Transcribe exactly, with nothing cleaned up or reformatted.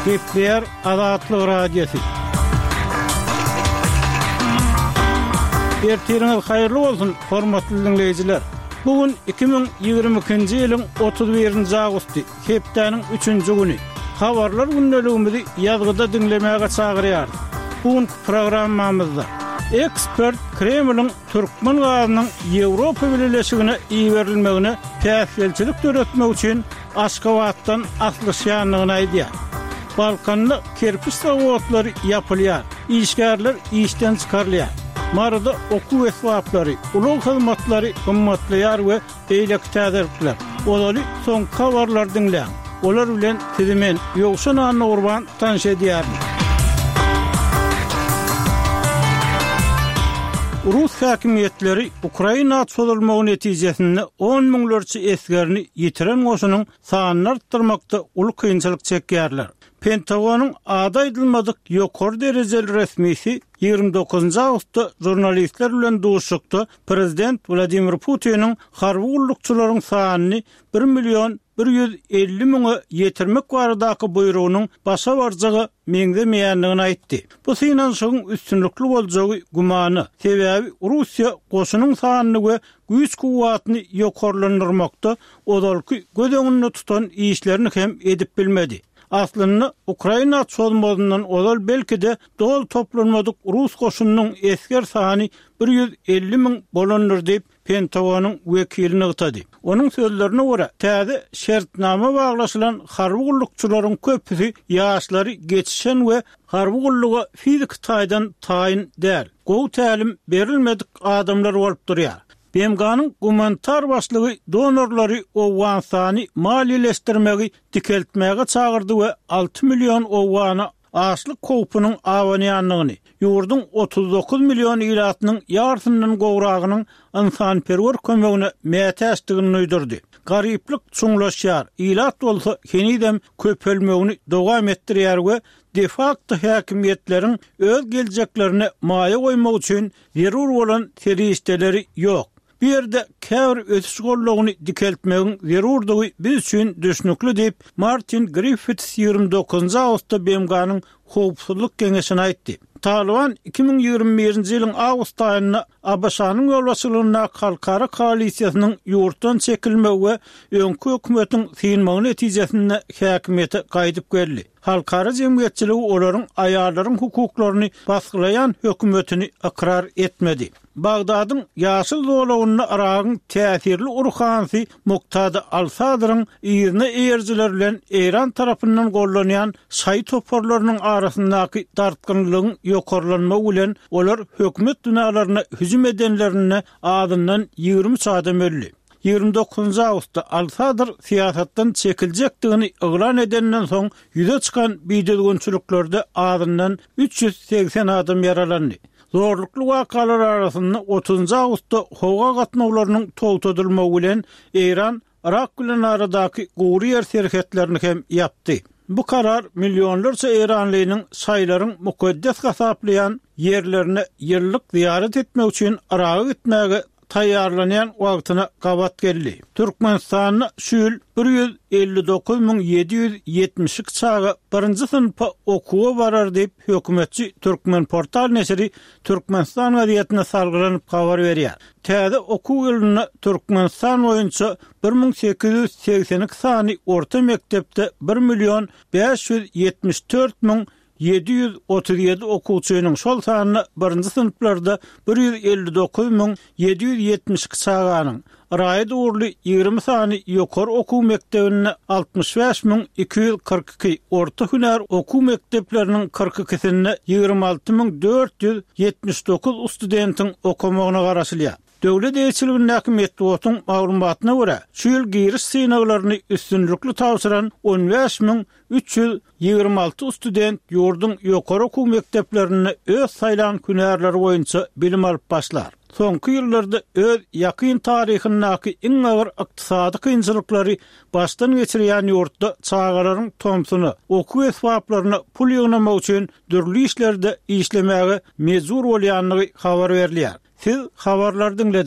Gepler Azatlyk Radiosu. Ertiriniz hayırlı olsun, hormatly dinleyijiler. Bugün iki bin ýygrimi ikinji ýylyň otuz birinji agusty, hepdeniň üçünji güni. Habarlar günneligimizi ýazgyda dinlemäge çagyrýar. Bugün programmamyzda ekspert Kremlin Türkmen gazynyň Ýewropa Birleşigine iýerilmegine täsirçilik töretmek üçin Aşgabatdan atlyşýanlygyny aýdýar. Balkanly kerpiç zawotlary ýapylýar, işgärler işden çykarylýar. Marada okuw esbaplary, ulug hyzmatlary gymmatlaýar we eýlek täzirlikler. Olary soň habarlar dinleýär. Olar bilen sizimen ýokşan anny urban tanış edýär. Rus häkimetleri Ukraina çözülmegi netijesinde on miňlerçe esgerini ýitiren goşunyň sanyny artdyrmakda uly kynçylyk çekýärler. Pentagonyň ada edilmedik ýokary derejeli resmisi ýygrimi dokuzunji awgustda jurnalistler bilen duşukda prezident Vladimir Putin'in harby gullukçylaryň sanyny bir million bir ýüz elli miňe ýetirmek baradaky buyrugynyň başa barjagy meňdemeýänligini aýtdy. Bu synanyşyň üstünlikli boljagy gumany sebäbi Russiýa goşunyň sanyny we güýç kuwwatyny ýokarlandyrmakda odalky gödeňini tutan işlerini hem edip bilmedi. Aslında Ukraina çözülmeginiň odal belki de dol toplanmadyk Rus goşunynyň esker sany bir ýüz elli miň bolandyr diýip Pentagonyň wekilini ýetdi. Onuň sözlerine görä, täze şertnama baglaşylan harby gullukçylaryň köpüsi ýaşlary geçişen we harby gulluga fizik taýdan taýin däl. Gow tälim berilmedik adamlar bolup durýar. B M G'nyň gumanitar başlygy donorlary owan sany maliýeleşdirmegi dikeltmäge çagyrdy we alty million owany açlyk kopunyň awanýanlygyny, ýurdun otuz dokuz million ýylatynyň ýartyndan gowragynyň insanperwer kömegine mätäşdigini uýdurdy. Garyplyk çuňlaşýar, ýylat bolsa henidem köpelmegini dowam etdirýär we de facto häkimetleriň öz geljeklerine maýa goýmak üçin zerur bolan terişdeleri ýok. Bir yerde käbir ötüş gollugyny dikeltmegiň zerurdygy biz üçin düşnükli diýip Martin Griffiths ýygrimi dokuzunji awgustda B M G'nyň howpsuzlyk geňeşine aýtdy. Taliban iki bin ýygrimi birinji ýylyň awgust aýyna A B S-nyň ýolbaşçylygyna halkara koalisiýasynyň ýurtdan çekilmegi we öňkü hökümetiň synmagy netijesinde häkimete gaýdyp geldi. Halkara jemgyýetçiligi olaryň aýallaryň hukuklaryny basgylayan hökümetini ikrar etmedi. Bagdadyň ýaşyl dowlagyny aragyň täsirli urhansy Muqtada Al-Sadryň ýerine eýerjiler bilen Eýran tarapyndan gollanýan şaý toparlarynyň arasyndaky dartgynlygyň ýokarlanmagy bilen olar hökümet binalaryna hüjüm edenlerine adından ýygrimi adam öldü. ýygrimi dokuzunji awgustda Al-Sadr siýasatdan çekiljekdigini eglan edenden soň ýüze çykan bidelgünçüliklerde adından üç ýüz seksen adam ýaralandy. Zorlukly wakalar arasynda otuzunji awgustda howa gatnawlarynyň togtadylmagy bilen Eýran Irak bilen aradaky gowry ýer serhetlerini hem ýapdy. Bu karar milyonlarca Eýranlynyň saýlaryň mukaddes gasaplayan yerlerine ýyllyk ziyaret etmek üçin Irak'a gitmäge taýýarlanýan wagtyna gabat geldi. Türkmenistanyň şu ýyl bir ýüz elli dokuz miň ýedi ýüz ýetmiş iki çaga birinji synpa okuwa barar diýip hökümetçi Türkmen portal nesiri Türkmenistan gazetine salgylanyp habar berýär. Täze okuw ýylyna Türkmenistan boýunça bir miň sekiz ýüz seksen iki sany orta mektepde bir million beş ýüz ýetmiş dört miň ýedi ýüz otuz ýedi okuwçynyň şol sanyny birinji synplarda bir ýüz elli dokuz miň ýedi ýüz ýetmiş iki çaganyň raýat urly ýygrimi sany ýokary okuw mektebine altmış beş miň iki ýüz kırk iki, orta hüner okuw mektepleriniň kırk ikisinde ýygrimi alty miň dört ýüz ýetmiş dokuz studentiň okumagyna garaşylýar. Döwlet eýçiliginiň häkimetli otuň maglumatyna görä, şu ýyl giriş synawlaryny üstünlikli tapşyran on beş miň üç ýüz ýygrimi alty student ýurdun ýokary okuw mekteplerine öz saýlan hünerleri boýunça bilim alyp başlar. Soňky ýyllarda öz ýakyn taryhynyňky iň agyr ykdysady kynçylyklary başdan geçirýän ýurtda çağalaryň tomsuny, okuw esbaplaryny pul ýygnamak üçin dürli işlerde işlemäge mejbur bolýanlygy habar berilýär. Siz habarlar dinlediniz.